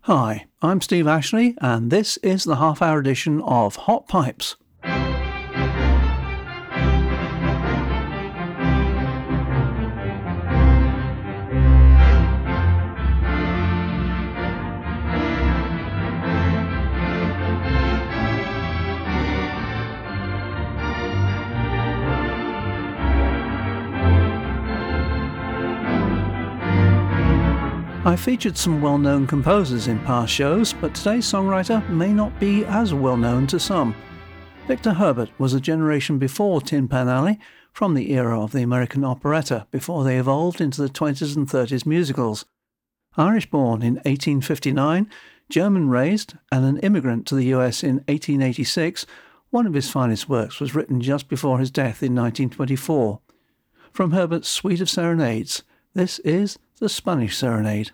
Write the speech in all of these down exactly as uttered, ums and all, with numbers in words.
Hi, I'm Steve Ashley, and this is the half-hour edition of Hot Pipes. I've featured some well-known composers in past shows, but today's songwriter may not be as well-known to some. Victor Herbert was a generation before Tin Pan Alley, from the era of the American operetta before they evolved into the twenties and thirties musicals. Irish-born in eighteen fifty-nine, German-raised, and an immigrant to the U S in eighteen eighty-six, one of his finest works was written just before his death in nineteen twenty-four. From Herbert's Suite of Serenades, this is the Spanish Serenade.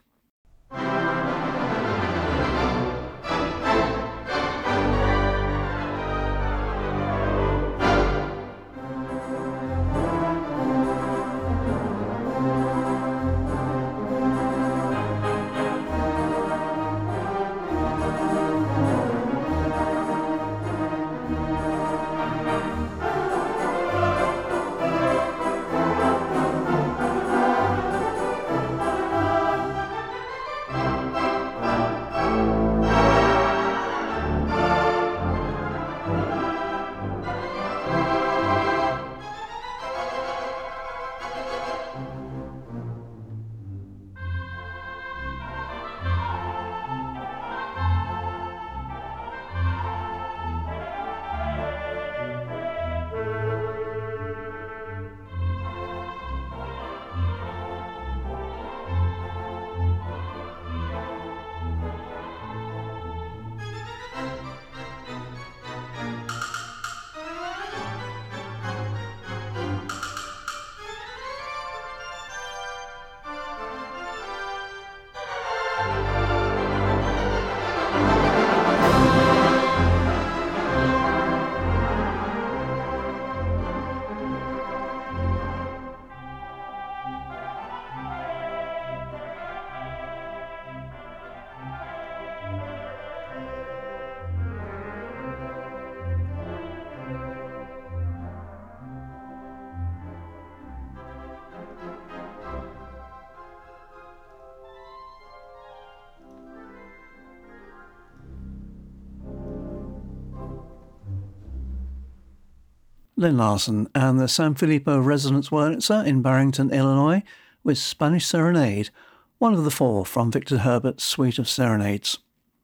Lynn Larson and the San Filippo Resonance Wurlitzer in Barrington, Illinois, with Spanish Serenade, one of the four from Victor Herbert's Suite of Serenades.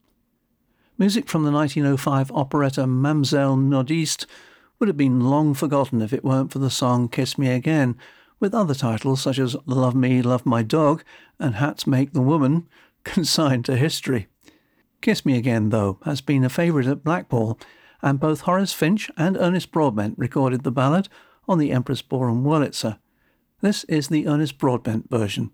Music from the nineteen oh five operetta Mamselle Nordiste would have been long forgotten if it weren't for the song Kiss Me Again, with other titles such as Love Me, Love My Dog and Hats Make the Woman consigned to history. Kiss Me Again, though, has been a favourite at Blackpool, and both Horace Finch and Ernest Broadbent recorded the ballad on the Empress Ballroom Wurlitzer. This is the Ernest Broadbent version.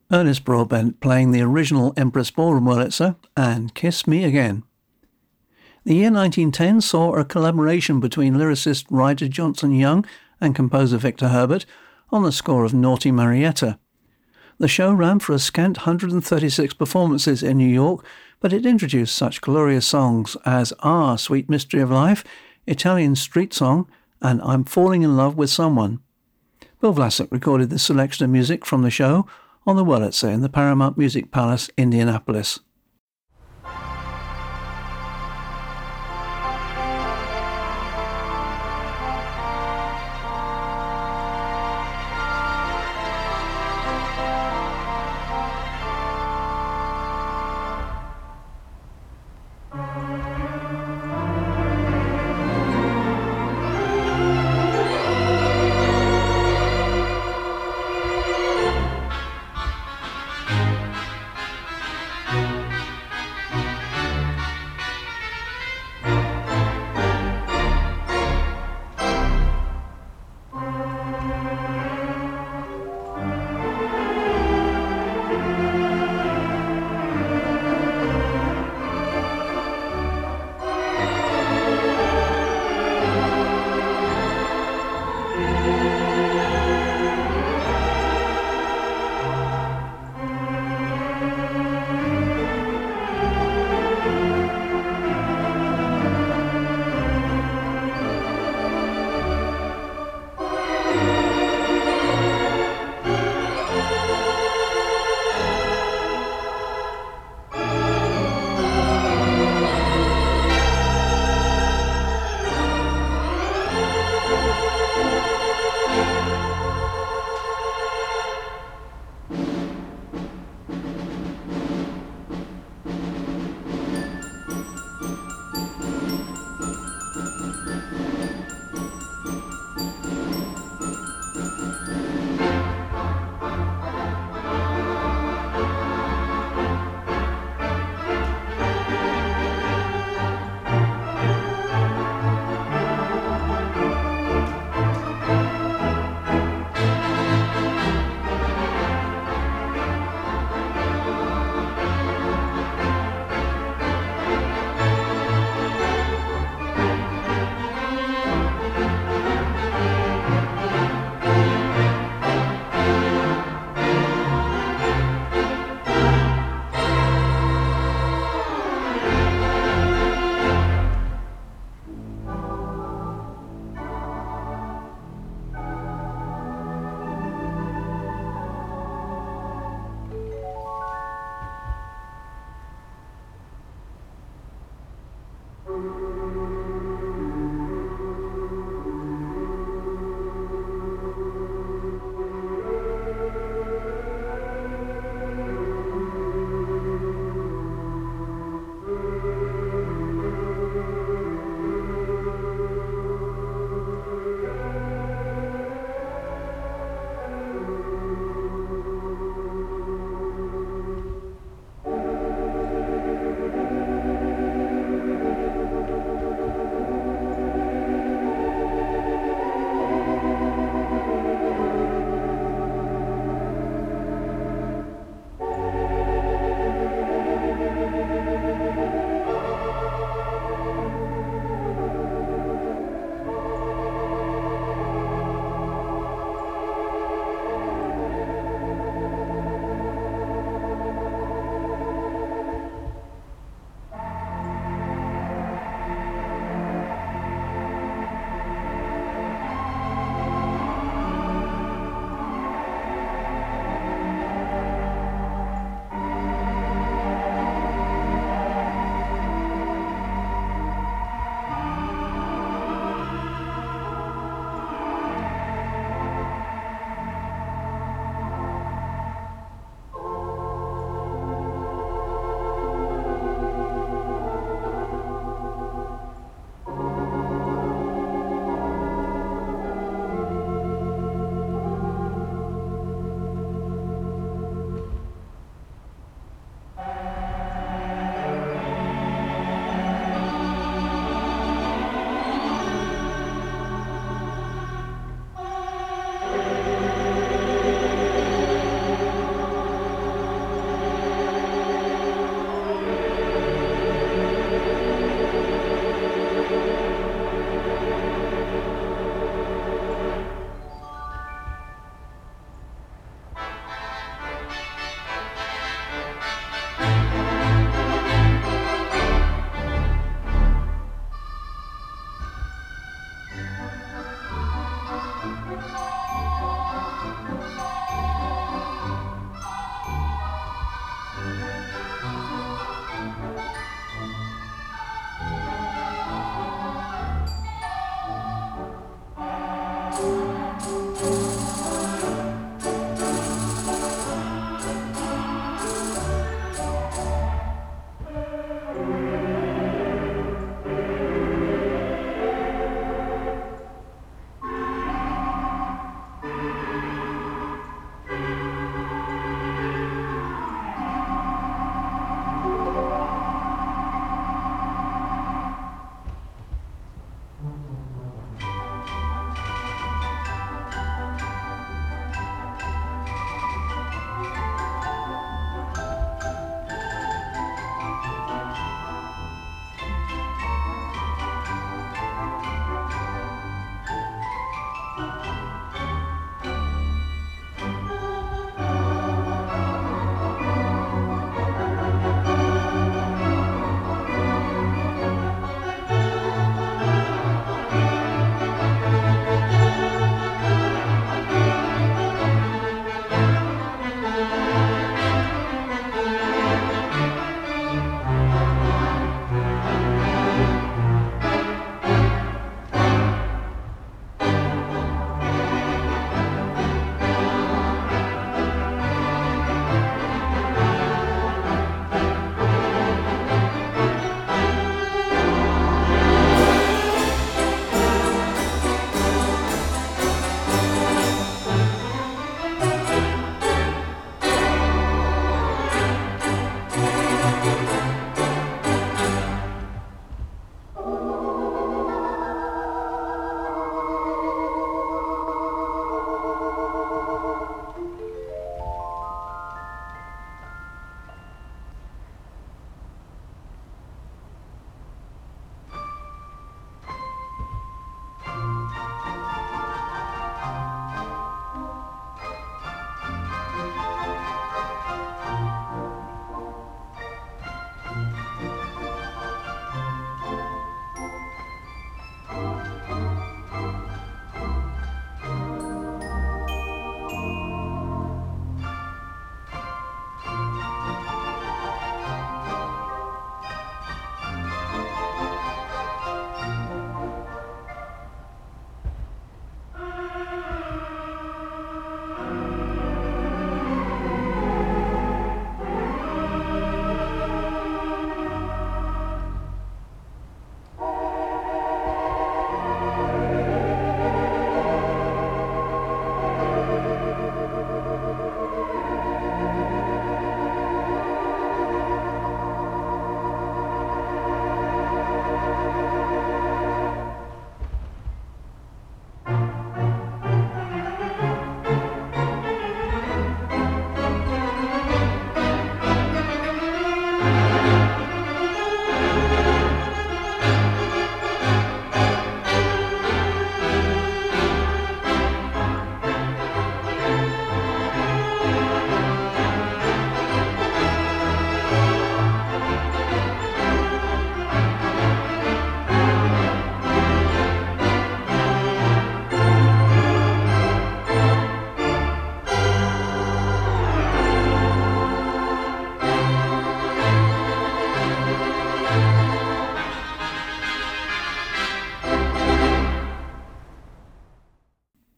Ernest Broadbent playing the original Empress Ballroom Wurlitzer and Kiss Me Again. The year nineteen ten saw a collaboration between lyricist Ryder Johnson Young and composer Victor Herbert on the score of Naughty Marietta. The show ran for a scant one hundred thirty-six performances in New York, but it introduced such glorious songs as Ah, Sweet Mystery of Life, Italian Street Song, and I'm Falling in Love with Someone. Bill Vlasic recorded this selection of music from the show on the Wurlitzer in the Paramount Music Palace, Indianapolis.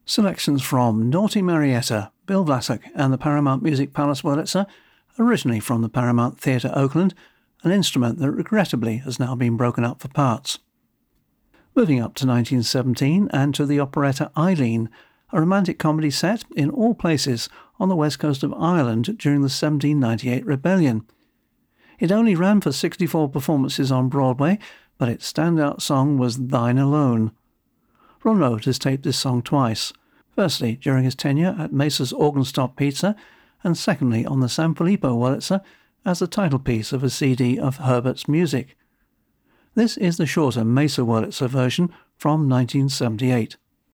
Selections from Naughty Marietta, Bill Vlasic and the Paramount Music Palace Wurlitzer, originally from the Paramount Theatre Oakland, an instrument that regrettably has now been broken up for parts. Moving up to nineteen seventeen and to the operetta Eileen, a romantic comedy set in all places on the west coast of Ireland during the seventeen ninety-eight rebellion. It only ran for sixty-four performances on Broadway, but its standout song was Thine Alone. Ron Rhodes has taped this song twice, firstly during his tenure at Mesa's Organ Stop Pizza, and secondly on the San Filippo Wurlitzer as the title piece of a C D of Herbert's music. This is the shorter Mesa Wurlitzer version from nineteen seventy-eight.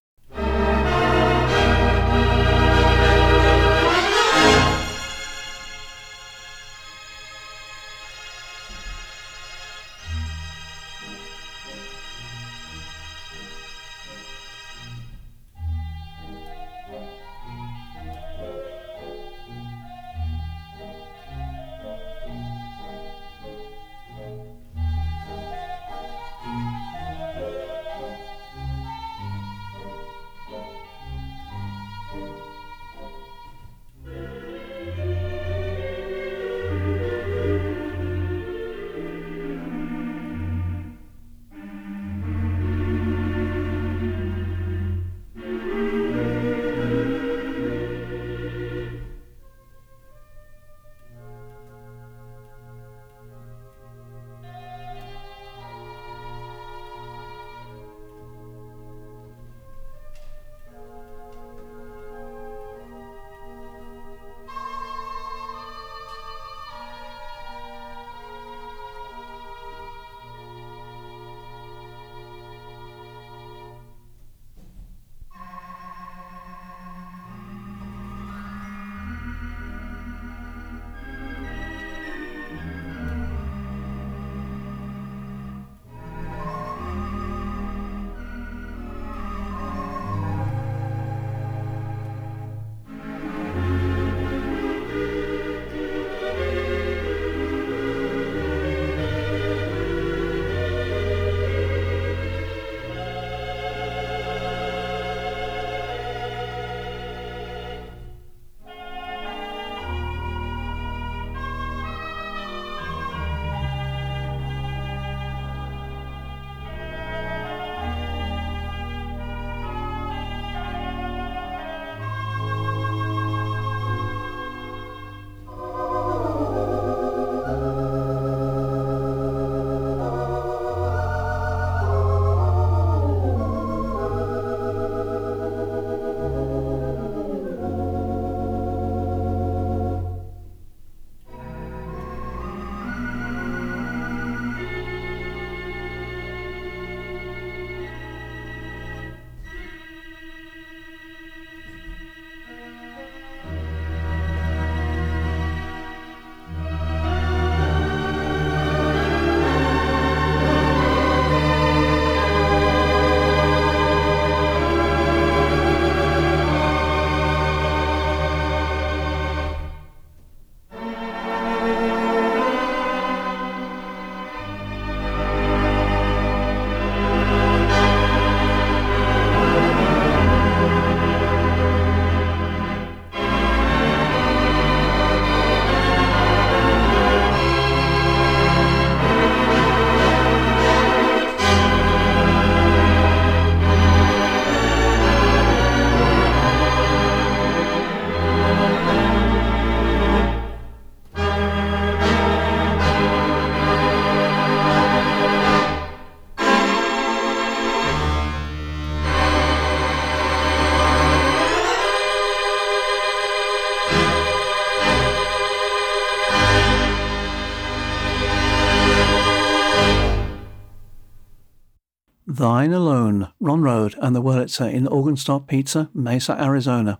Thine Alone, Ron Rhodes and the Wurlitzer in Organ Stop Pizza, Mesa, Arizona.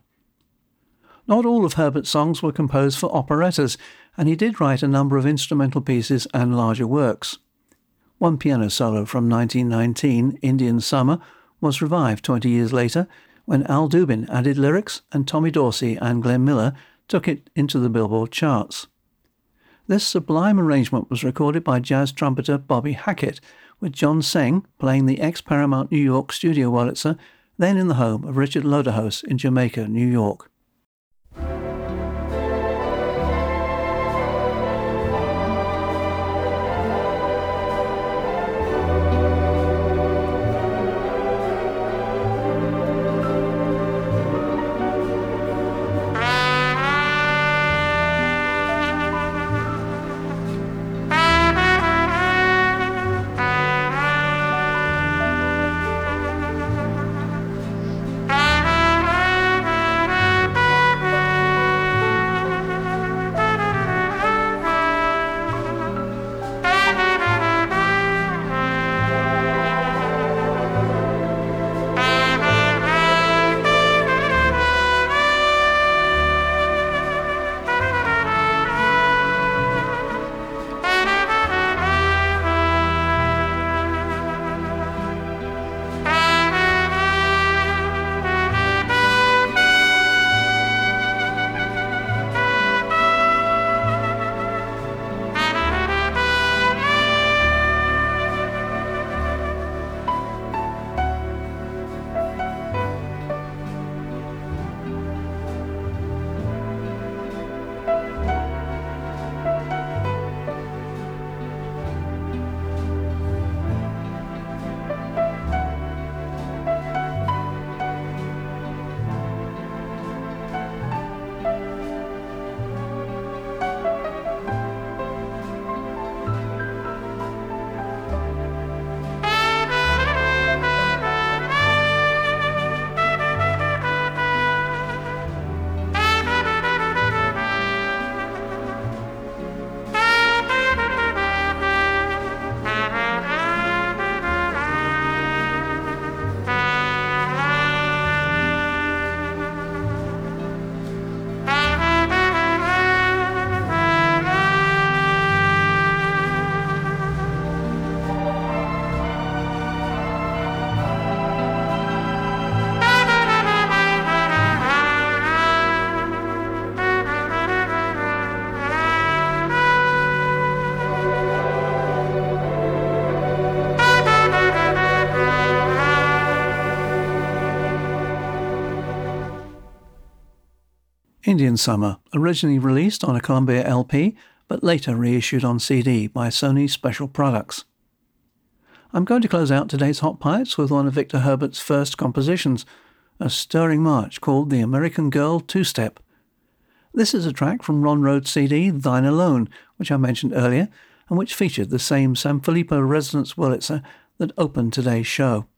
Not all of Herbert's songs were composed for operettas, and he did write a number of instrumental pieces and larger works. One piano solo from nineteen nineteen, Indian Summer, was revived twenty years later when Al Dubin added lyrics and Tommy Dorsey and Glenn Miller took it into the Billboard charts. This sublime arrangement was recorded by jazz trumpeter Bobby Hackett, with John Seng playing the ex-Paramount New York studio Wurlitzer then in the home of Richard Loderhouse in Jamaica, New York. Indian Summer, originally released on a Columbia L P, but later reissued on C D by Sony Special Products. I'm going to close out today's Hot Pipes with one of Victor Herbert's first compositions, a stirring march called The American Girl Two-Step. This is a track from Ron Rhodes' C D Thine Alone, which I mentioned earlier, and which featured the same San Filippo Resonance Wurlitzer that opened today's show.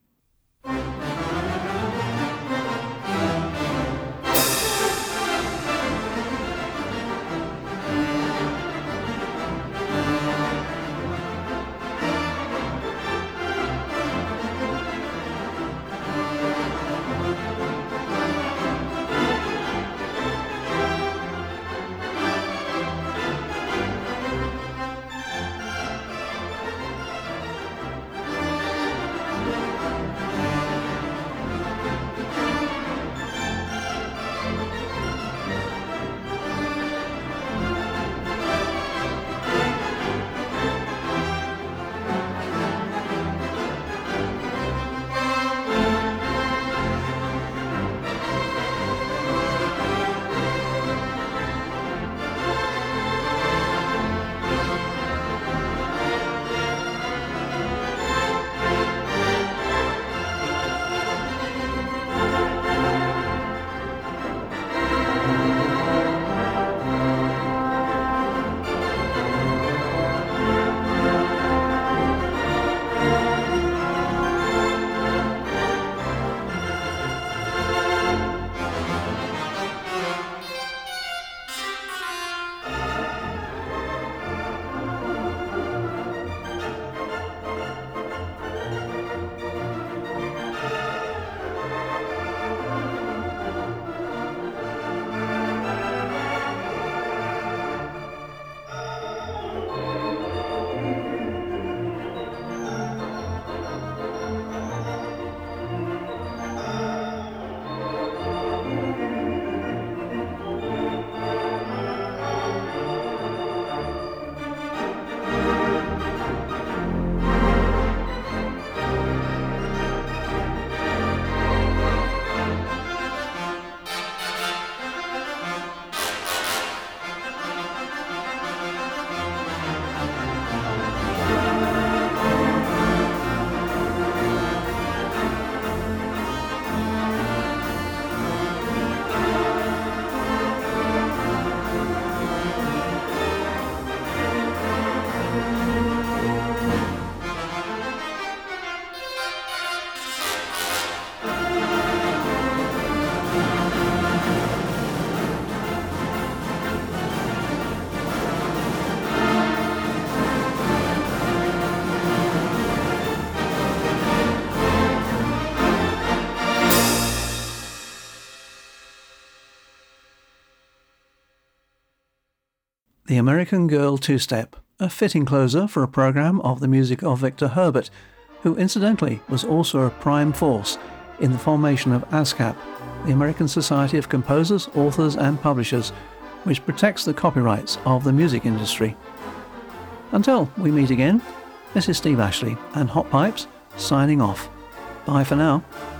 The American Girl Two-Step, a fitting closer for a programme of the music of Victor Herbert, who incidentally was also a prime force in the formation of ASCAP, the American Society of Composers, Authors and Publishers, which protects the copyrights of the music industry. Until we meet again, this is Steve Ashley and Hot Pipes signing off. Bye for now.